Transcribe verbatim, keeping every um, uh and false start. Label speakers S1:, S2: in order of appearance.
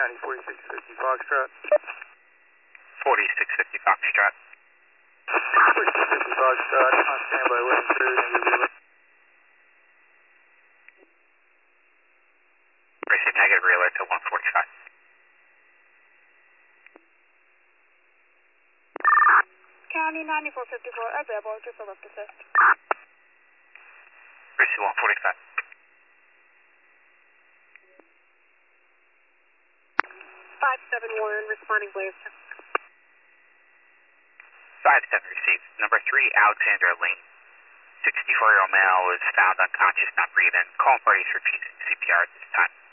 S1: ninety, forty-six fifty Foxtrot.
S2: forty-six fifty Foxtrot.
S1: forty-six fifty Foxtrot, on standby, waiting for negative relay.
S2: Receive negative relay to one forty-five.
S3: County ninety-four fifty-four, available to fill up assist.
S2: Receive one forty-five.
S3: five seven one, responding Blaze.
S2: five seven received. Number three, Alexander Lane. sixty-four-year-old male was found unconscious, not breathing. Calling parties for C P R at this time.